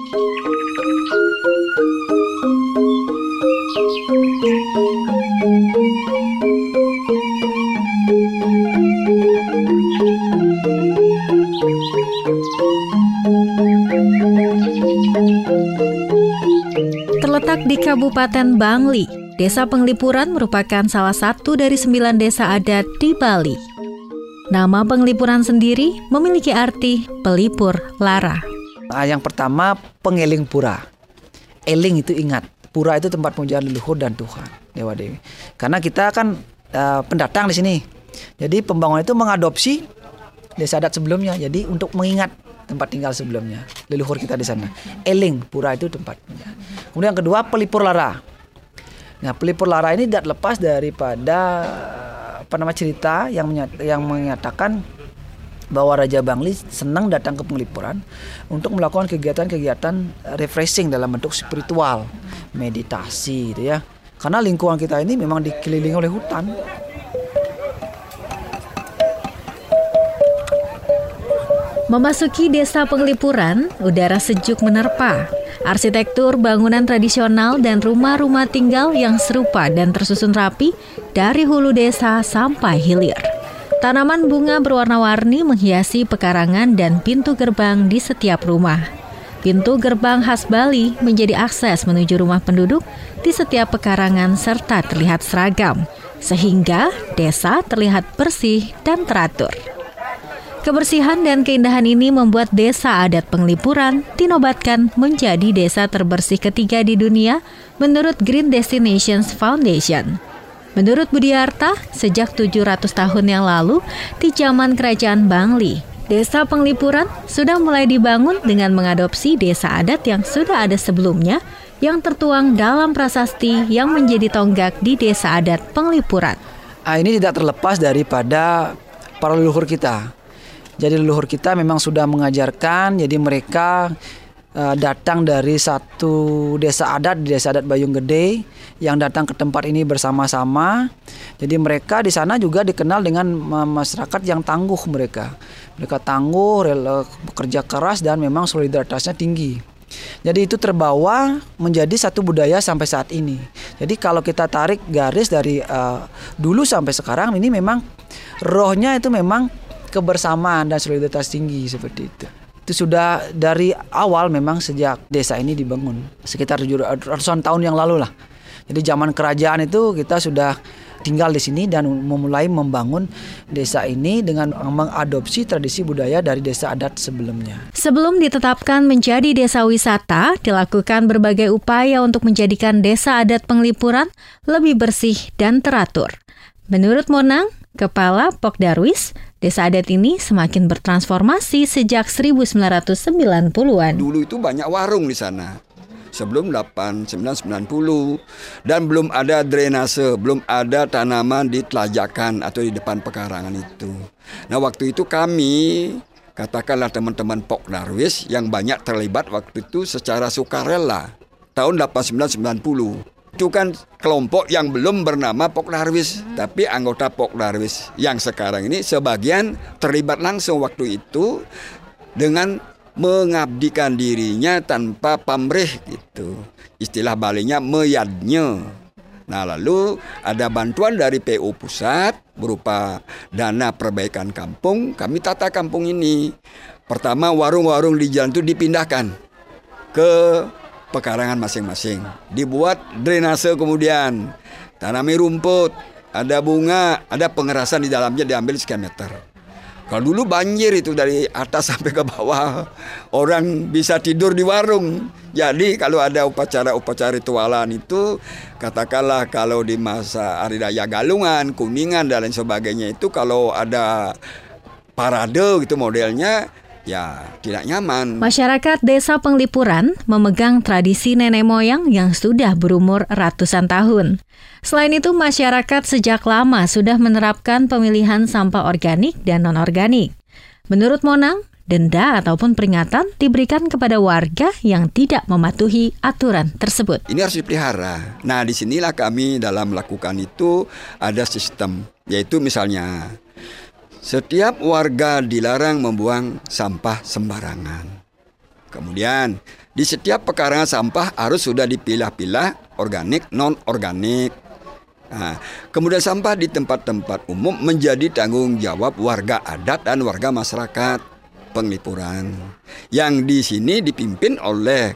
Terletak di Kabupaten Bangli, Desa Penglipuran merupakan salah satu dari 9 desa adat di Bali. Nama Penglipuran sendiri memiliki arti pelipur lara. Yang pertama, pengeling pura. Eling itu ingat, pura itu tempat pemujaan leluhur dan Tuhan, Dewa Dewi. Karena kita kan pendatang di sini. Jadi pembangunan itu mengadopsi desa adat sebelumnya. Jadi untuk mengingat tempat tinggal sebelumnya, leluhur kita di sana. Eling, pura itu tempatnya. Kemudian yang kedua, pelipur lara. Nah, pelipur lara ini tidak lepas daripada cerita yang menyatakan bahwa Raja Bangli senang datang ke Penglipuran untuk melakukan kegiatan-kegiatan refreshing dalam bentuk spiritual, meditasi gitu ya. Karena lingkungan kita ini memang dikelilingi oleh hutan. Memasuki Desa Penglipuran, udara sejuk menerpa. Arsitektur bangunan tradisional dan rumah-rumah tinggal yang serupa dan tersusun rapi dari hulu desa sampai hilir. Tanaman bunga berwarna-warni menghiasi pekarangan dan pintu gerbang di setiap rumah. Pintu gerbang khas Bali menjadi akses menuju rumah penduduk di setiap pekarangan serta terlihat seragam, sehingga desa terlihat bersih dan teratur. Kebersihan dan keindahan ini membuat Desa Adat Penglipuran dinobatkan menjadi desa terbersih ketiga di dunia menurut Green Destinations Foundation. Menurut Budiarta, sejak 700 tahun yang lalu, di zaman Kerajaan Bangli, Desa Penglipuran sudah mulai dibangun dengan mengadopsi desa adat yang sudah ada sebelumnya yang tertuang dalam prasasti yang menjadi tonggak di Desa Adat Penglipuran. Ini tidak terlepas daripada para leluhur kita. Jadi leluhur kita memang sudah mengajarkan, jadi mereka datang dari satu desa adat, di Desa Adat Bayung Gede, yang datang ke tempat ini bersama-sama. Jadi mereka di sana juga dikenal dengan masyarakat yang tangguh mereka. Mereka tangguh, bekerja keras dan memang solidaritasnya tinggi. Jadi itu terbawa menjadi satu budaya sampai saat ini. Jadi kalau kita tarik garis dari dulu sampai sekarang, ini memang rohnya itu memang kebersamaan dan solidaritas tinggi seperti itu. Itu sudah dari awal memang sejak desa ini dibangun. Sekitar 700-an tahun yang lalu lah. Jadi zaman kerajaan itu kita sudah tinggal di sini dan memulai membangun desa ini dengan mengadopsi tradisi budaya dari desa adat sebelumnya. Sebelum ditetapkan menjadi desa wisata, dilakukan berbagai upaya untuk menjadikan Desa Adat Penglipuran lebih bersih dan teratur. Menurut Monang, Kepala Pokdarwis, desa adat ini semakin bertransformasi sejak 1990-an. Dulu itu banyak warung di sana. Sebelum 1990 dan belum ada drainase, belum ada tanaman di telajakan atau di depan pekarangan itu. Nah, waktu itu kami, katakanlah teman-teman Pokdarwis yang banyak terlibat waktu itu secara sukarela tahun 1990. Itu kan kelompok yang belum bernama Pokdarwis, tapi anggota Pokdarwis yang sekarang ini sebagian terlibat langsung waktu itu dengan mengabdikan dirinya tanpa pamrih gitu. Istilah Balinya meyadnya. Nah, lalu ada bantuan dari PU pusat berupa dana perbaikan kampung. Kami tata kampung ini. Pertama, warung-warung di jalan itu dipindahkan ke pekarangan masing-masing. Dibuat drainase kemudian. Tanami rumput, ada bunga, ada pengerasan di dalamnya diambil sekian meter. Kalau dulu banjir itu dari atas sampai ke bawah, orang bisa tidur di warung. Jadi kalau ada upacara-upacara ritualan itu, katakanlah kalau di masa Hari Raya Galungan, Kuningan dan lain sebagainya itu kalau ada parade gitu modelnya, ya tidak nyaman. Masyarakat Desa Penglipuran memegang tradisi nenek moyang yang sudah berumur ratusan tahun. Selain itu, masyarakat sejak lama sudah menerapkan pemilihan sampah organik dan non-organik. Menurut Monang, denda ataupun peringatan diberikan kepada warga yang tidak mematuhi aturan tersebut. Ini harus dipelihara. Nah, disinilah kami dalam melakukan itu ada sistem, yaitu misalnya setiap warga dilarang membuang sampah sembarangan. Kemudian di setiap pekarangan sampah harus sudah dipilah-pilah organik, non-organik. Nah, kemudian sampah di tempat-tempat umum menjadi tanggung jawab warga adat dan warga masyarakat Penglipuran. Yang di sini dipimpin oleh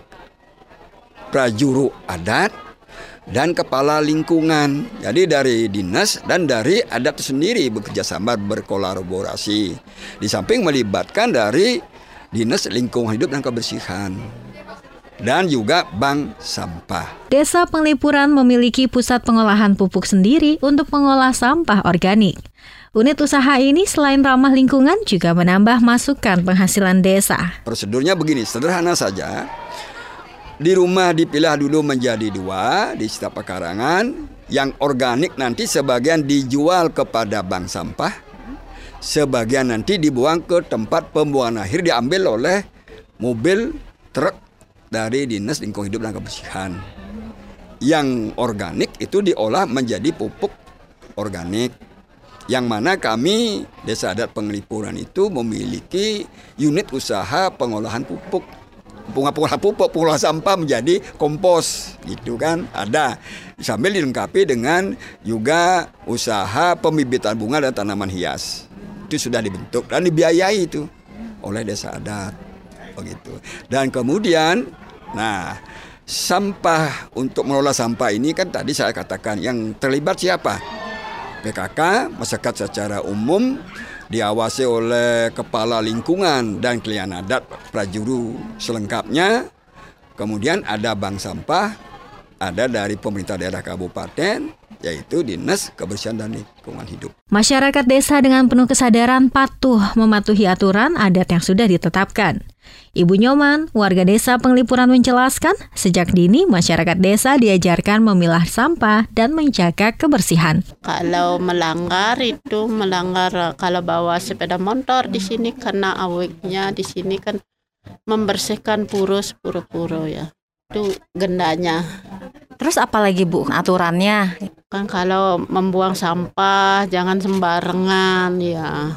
prajuru adat dan kepala lingkungan. Jadi dari dinas dan dari adat sendiri bekerja sama berkolaborasi. Di samping melibatkan dari dinas lingkungan hidup dan kebersihan. Dan juga bank sampah. Desa Penglipuran memiliki pusat pengolahan pupuk sendiri untuk mengolah sampah organik. Unit usaha ini selain ramah lingkungan juga menambah masukan penghasilan desa. Prosedurnya begini, sederhana saja. Di rumah dipilah dulu menjadi 2 di setiap pekarangan. Yang organik nanti sebagian dijual kepada bank sampah. Sebagian nanti dibuang ke tempat pembuangan akhir, diambil oleh mobil truk dari Dinas Lingkungan Hidup dan Kebersihan. Yang organik itu diolah menjadi pupuk organik. Yang mana kami Desa Adat Penglipuran itu memiliki unit usaha pengolahan pupuk. Pengolahan sampah menjadi kompos, gitu kan, ada. Sambil dilengkapi dengan juga usaha pembibitan bunga dan tanaman hias. Itu sudah dibentuk dan dibiayai itu oleh Desa Adat, begitu. Dan kemudian, nah, sampah untuk mengelola sampah ini kan tadi saya katakan yang terlibat siapa? PKK, masyarakat secara umum, diawasi oleh kepala lingkungan dan klien adat prajuru selengkapnya. Kemudian ada bank sampah, ada dari pemerintah daerah kabupaten, yaitu Dinas Kebersihan dan Lingkungan Hidup. Masyarakat desa dengan penuh kesadaran patuh mematuhi aturan adat yang sudah ditetapkan. Ibu Nyoman, warga Desa Penglipuran menjelaskan, sejak dini masyarakat desa diajarkan memilah sampah dan menjaga kebersihan. Kalau melanggar kalau bawa sepeda motor di sini kena awiknya, di sini kan membersihkan puro ya. Itu gendanya. Terus apa lagi Bu aturannya? Kan kalau membuang sampah jangan sembarangan ya.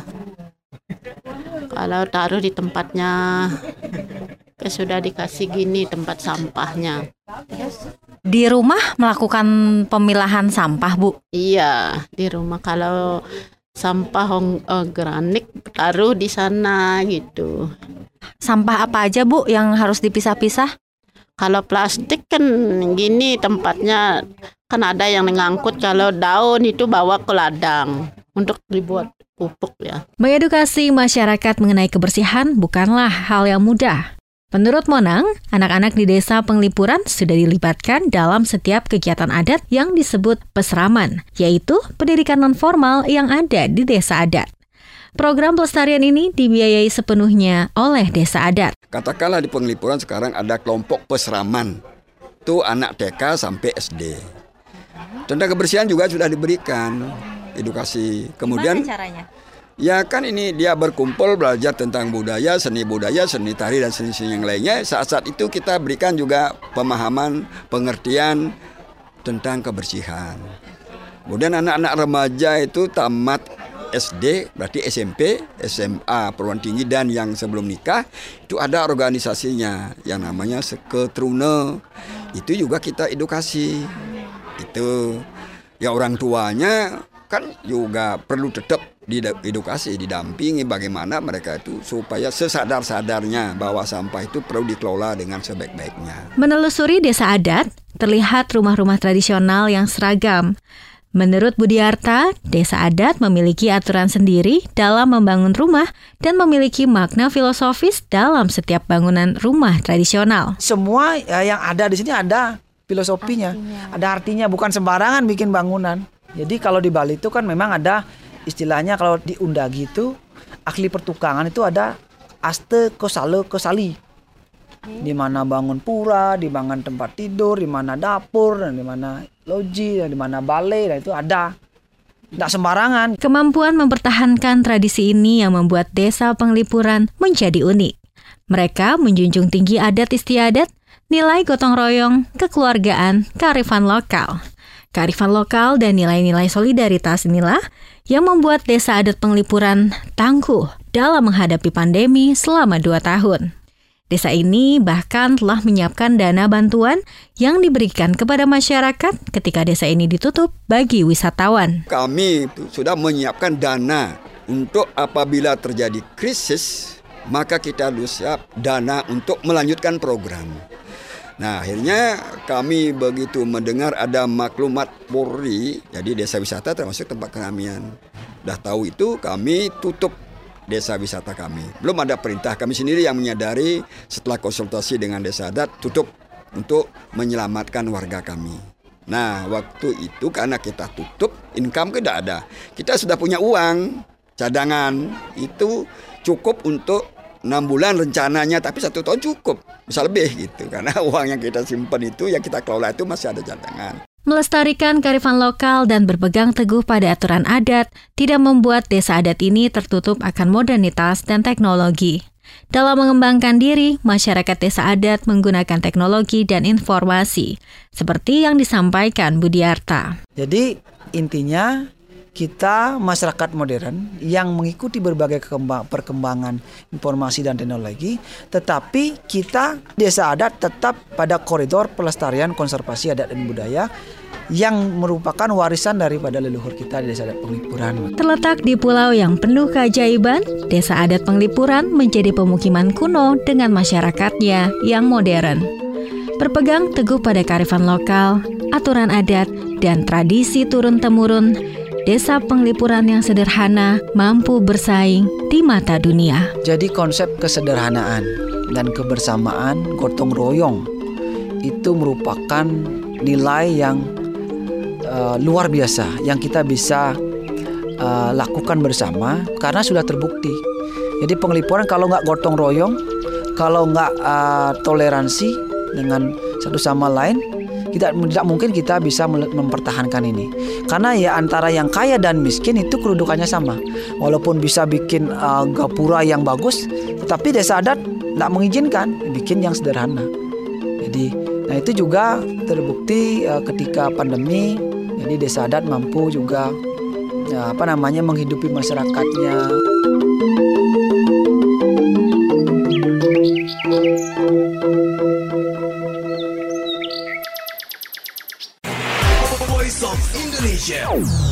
Kalau taruh di tempatnya, sudah dikasih gini tempat sampahnya. Di rumah melakukan pemilahan sampah, Bu? Iya, di rumah. Kalau sampah organik taruh di sana gitu. Sampah apa aja, Bu, yang harus dipisah-pisah? Kalau plastik kan gini tempatnya, kan ada yang ngangkut. Kalau daun itu bawa ke ladang untuk dibuat pupuk ya. Mengedukasi masyarakat mengenai kebersihan bukanlah hal yang mudah. Menurut Monang, anak-anak di Desa Penglipuran sudah dilibatkan dalam setiap kegiatan adat yang disebut pesraman, yaitu pendidikan non-formal yang ada di desa adat. Program pelestarian ini dibiayai sepenuhnya oleh desa adat. Katakanlah di Penglipuran sekarang ada kelompok pesraman, itu anak TK sampai SD. Tentang kebersihan juga sudah diberikan edukasi. Kemudian gimana caranya? Ya kan ini dia berkumpul belajar tentang budaya, seni tari dan seni-seni yang lainnya. Saat-saat itu kita berikan juga pemahaman, pengertian tentang kebersihan. Kemudian anak-anak remaja itu tamat SD, berarti SMP, SMA, perguruan tinggi, dan yang sebelum nikah itu ada organisasinya yang namanya Seketrune. Itu juga kita edukasi. Itu ya orang tuanya kan juga perlu tetap diedukasi, didampingi bagaimana mereka itu supaya sesadar-sadarnya bahwa sampah itu perlu dikelola dengan sebaik-baiknya. Menelusuri desa adat, terlihat rumah-rumah tradisional yang seragam. Menurut Budiarta, desa adat memiliki aturan sendiri dalam membangun rumah dan memiliki makna filosofis dalam setiap bangunan rumah tradisional. Semua yang ada di sini ada filosofinya, ada artinya, bukan sembarangan bikin bangunan. Jadi kalau di Bali itu kan memang ada istilahnya, kalau di Undagi itu ahli pertukangan itu ada aste kosale kosali. Di mana bangun pura, di mana tempat tidur, di mana dapur, dan di mana loji, dan di mana balai, dan itu ada. Tidak sembarangan. Kemampuan mempertahankan tradisi ini yang membuat Desa Penglipuran menjadi unik. Mereka menjunjung tinggi adat istiadat, nilai gotong royong, kekeluargaan, kearifan lokal. Kearifan lokal dan nilai-nilai solidaritas inilah yang membuat Desa Adat Penglipuran tangguh dalam menghadapi pandemi selama 2 tahun. Desa ini bahkan telah menyiapkan dana bantuan yang diberikan kepada masyarakat ketika desa ini ditutup bagi wisatawan. Kami sudah menyiapkan dana untuk apabila terjadi krisis, maka kita harus siap dana untuk melanjutkan program. Nah, akhirnya kami begitu mendengar ada maklumat Polri, jadi desa wisata termasuk tempat keramaian. Dah tahu itu, kami tutup desa wisata kami. Belum ada perintah, kami sendiri yang menyadari setelah konsultasi dengan desa adat tutup untuk menyelamatkan warga kami. Nah, waktu itu karena kita tutup, income tidak ada. Kita sudah punya uang cadangan, itu cukup untuk 6 bulan rencananya, tapi 1 tahun cukup, bisa lebih gitu. Karena uang yang kita simpan itu, yang kita kelola itu masih ada cadangan. Melestarikan kearifan lokal dan berpegang teguh pada aturan adat tidak membuat desa adat ini tertutup akan modernitas dan teknologi. Dalam mengembangkan diri, masyarakat desa adat menggunakan teknologi dan informasi, seperti yang disampaikan Budiarta. Jadi intinya kita masyarakat modern yang mengikuti berbagai perkembangan informasi dan teknologi, tetapi kita desa adat tetap pada koridor pelestarian konservasi adat dan budaya yang merupakan warisan daripada leluhur kita di Desa Adat Penglipuran. Terletak di pulau yang penuh keajaiban, Desa Adat Penglipuran menjadi pemukiman kuno dengan masyarakatnya yang modern. Berpegang teguh pada kearifan lokal, aturan adat, dan tradisi turun-temurun, Desa Penglipuran yang sederhana mampu bersaing di mata dunia. Jadi konsep kesederhanaan dan kebersamaan gotong royong itu merupakan nilai yang luar biasa yang kita bisa lakukan bersama karena sudah terbukti. Jadi Penglipuran kalau nggak gotong royong, kalau nggak toleransi dengan satu sama lain, tidak mungkin kita bisa mempertahankan ini. Karena ya antara yang kaya dan miskin itu kedudukannya sama. Walaupun bisa bikin gapura yang bagus, tetapi desa adat tidak mengizinkan bikin yang sederhana. Jadi, nah itu juga terbukti ketika pandemi. Jadi desa adat mampu juga menghidupi masyarakatnya. Voice of Indonesia.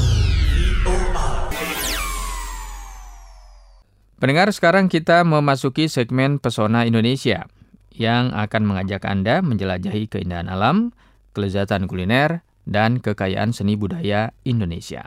Pendengar, sekarang kita memasuki segmen Pesona Indonesia yang akan mengajak Anda menjelajahi keindahan alam, kelezatan kuliner, dan kekayaan seni budaya Indonesia.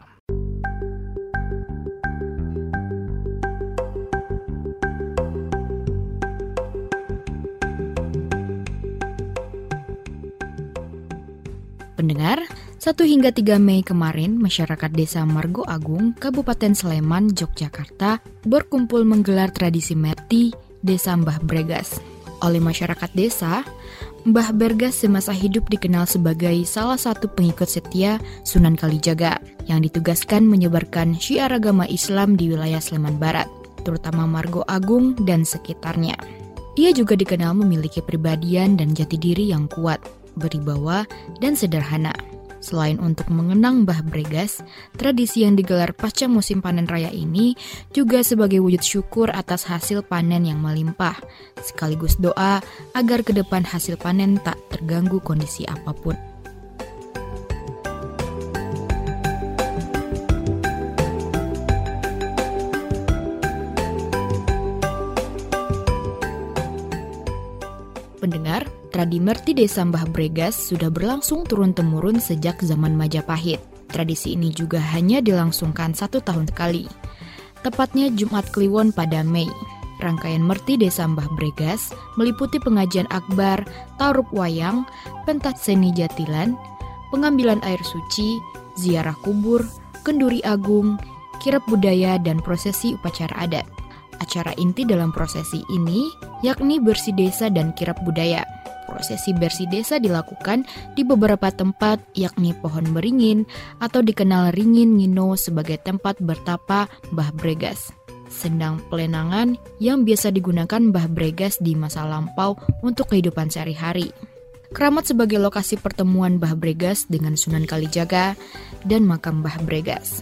Pendengar, 1 hingga 3 Mei kemarin, masyarakat Desa Margo Agung, Kabupaten Sleman, Yogyakarta, berkumpul menggelar tradisi Meti Desa Mbah Bregas. Oleh masyarakat desa, Mbah Bergas semasa hidup dikenal sebagai salah satu pengikut setia Sunan Kalijaga yang ditugaskan menyebarkan syiar agama Islam di wilayah Sleman Barat, terutama Margo Agung dan sekitarnya. Ia juga dikenal memiliki kepribadian dan jati diri yang kuat, berwibawa, dan sederhana. Selain untuk mengenang Mbah Bregas, tradisi yang digelar pasca musim panen raya ini juga sebagai wujud syukur atas hasil panen yang melimpah, sekaligus doa agar ke depan hasil panen tak terganggu kondisi apapun. Pendengar, Tradi Merti Desa Mbah Bregas sudah berlangsung turun-temurun sejak zaman Majapahit. Tradisi ini juga hanya dilangsungkan 1 tahun sekali. Tepatnya Jumat Kliwon pada Mei. Rangkaian Merti Desa Mbah Bregas meliputi pengajian akbar, tarup wayang, pentas seni jatilan, pengambilan air suci, ziarah kubur, kenduri agung, kirap budaya, dan prosesi upacara adat. Acara inti dalam prosesi ini yakni bersih desa dan kirap budaya. Prosesi bersih desa dilakukan di beberapa tempat yakni Pohon Beringin atau dikenal Ringin Ngino sebagai tempat bertapa Mbah Bregas. Sendang Pelenangan yang biasa digunakan Mbah Bregas di masa lampau untuk kehidupan sehari-hari. Keramat sebagai lokasi pertemuan Mbah Bregas dengan Sunan Kalijaga dan makam Mbah Bregas.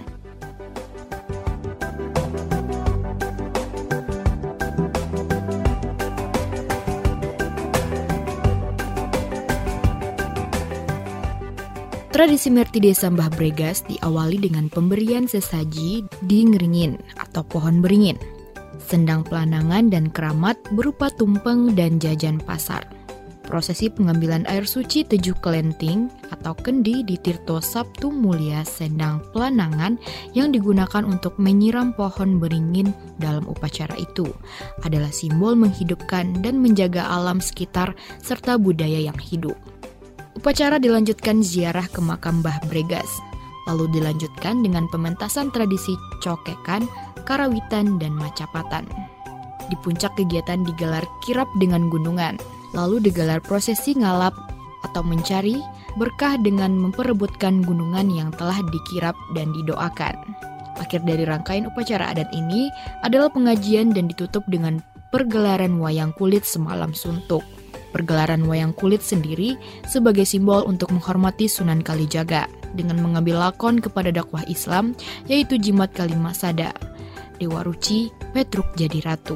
Tradisi Merti Desa Mbah Bregas diawali dengan pemberian sesaji di Ngeringin atau Pohon Beringin, sendang pelanangan dan keramat berupa tumpeng dan jajan pasar. Prosesi pengambilan air suci Teju Kelenting atau kendi di Tirto Sabtu Mulia Sendang Pelanangan yang digunakan untuk menyiram pohon beringin dalam upacara itu adalah simbol menghidupkan dan menjaga alam sekitar serta budaya yang hidup. Upacara dilanjutkan ziarah ke makam Mbah Bregas, lalu dilanjutkan dengan pementasan tradisi cokekan, karawitan, dan macapatan. Di puncak kegiatan digelar kirap dengan gunungan, lalu digelar prosesi ngalap atau mencari berkah dengan memperebutkan gunungan yang telah dikirap dan didoakan. Akhir dari rangkaian upacara adat ini adalah pengajian dan ditutup dengan pergelaran wayang kulit semalam suntuk. Pergelaran wayang kulit sendiri sebagai simbol untuk menghormati Sunan Kalijaga dengan mengambil lakon kepada dakwah Islam yaitu Jimat Kalimasada, Dewa Ruci, Petruk jadi Ratu.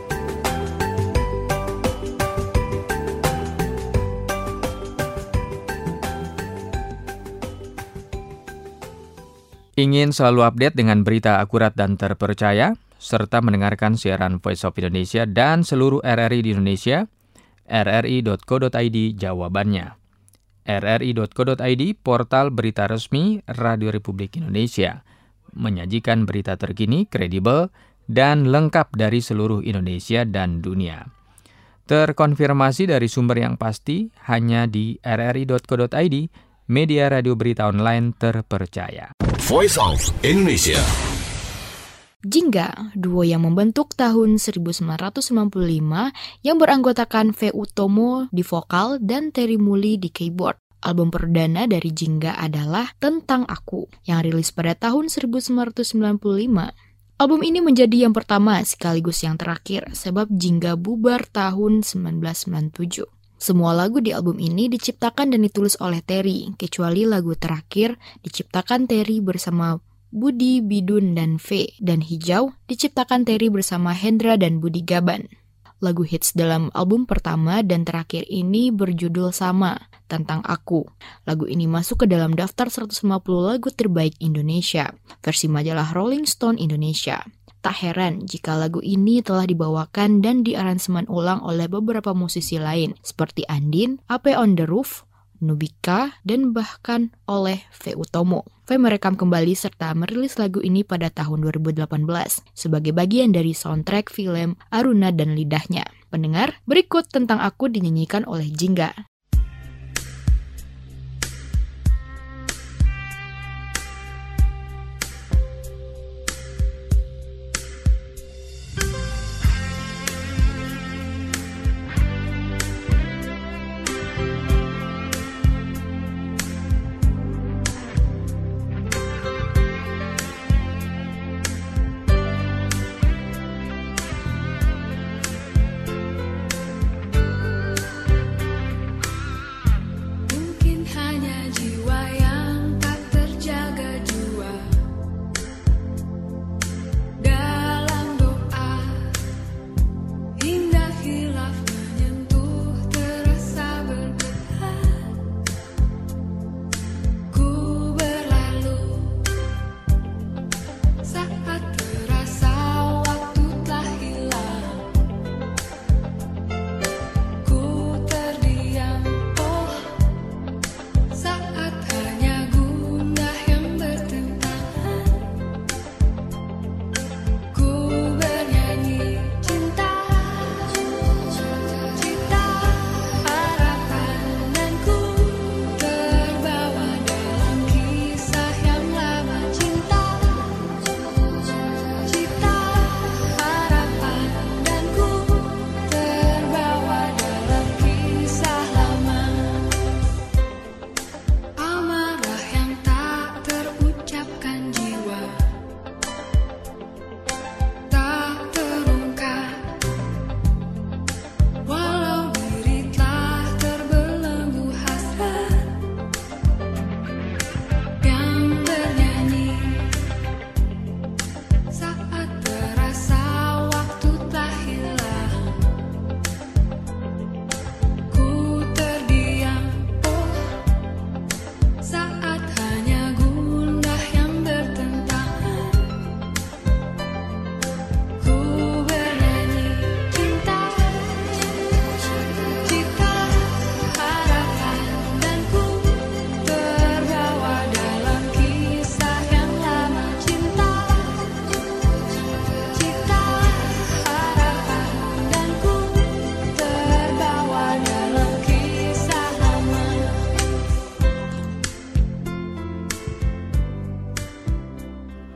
Ingin selalu update dengan berita akurat dan terpercaya, serta mendengarkan siaran Voice of Indonesia dan seluruh RRI di Indonesia? rri.co.id jawabannya. rri.co.id portal berita resmi Radio Republik Indonesia, menyajikan berita terkini, kredibel, dan lengkap dari seluruh Indonesia dan dunia. Terkonfirmasi dari sumber yang pasti hanya di rri.co.id, media radio berita online terpercaya. Voice of Indonesia. Jingga, duo yang membentuk tahun 1995 yang beranggotakan V. Utomo di vokal dan Terry Muli di keyboard. Album perdana dari Jingga adalah Tentang Aku yang rilis pada tahun 1995. Album ini menjadi yang pertama sekaligus yang terakhir sebab Jingga bubar tahun 1997. Semua lagu di album ini diciptakan dan ditulis oleh Terry, kecuali lagu terakhir diciptakan Terry bersama Budi, Bidun, dan V, dan Hijau diciptakan Terry bersama Hendra dan Budi Gaban. Lagu hits dalam album pertama dan terakhir ini berjudul sama, Tentang Aku. Lagu ini masuk ke dalam daftar 150 lagu terbaik Indonesia, versi majalah Rolling Stone Indonesia. Tak heran jika lagu ini telah dibawakan dan diaransemen ulang oleh beberapa musisi lain, seperti Andin, Ape on the Roof, Nubika, dan bahkan oleh V. Utomo. V merekam kembali serta merilis lagu ini pada tahun 2018 sebagai bagian dari soundtrack film Aruna dan Lidahnya. Pendengar, berikut Tentang Aku dinyanyikan oleh Jingga.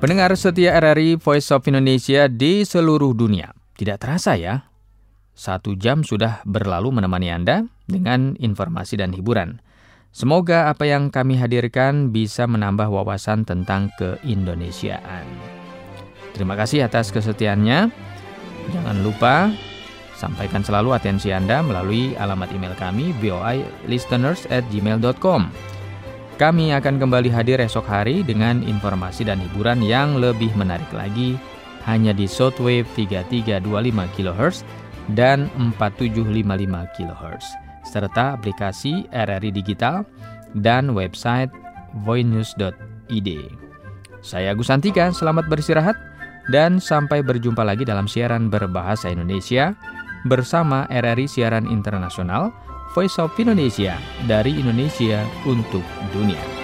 Pendengar setia RRI Voice of Indonesia di seluruh dunia. Tidak terasa ya, 1 jam sudah berlalu menemani Anda dengan informasi dan hiburan. Semoga apa yang kami hadirkan bisa menambah wawasan tentang keindonesiaan. Terima kasih atas kesetiaannya. Jangan lupa sampaikan selalu atensi Anda melalui alamat email kami voilisteners@gmail.com. Kami akan kembali hadir esok hari dengan informasi dan hiburan yang lebih menarik lagi hanya di shortwave 3325 kHz dan 4755 kHz serta aplikasi RRI Digital dan website voinews.id. Saya Agus Santika, selamat beristirahat dan sampai berjumpa lagi dalam siaran berbahasa Indonesia bersama RRI Siaran Internasional Voice of Indonesia, dari Indonesia untuk dunia.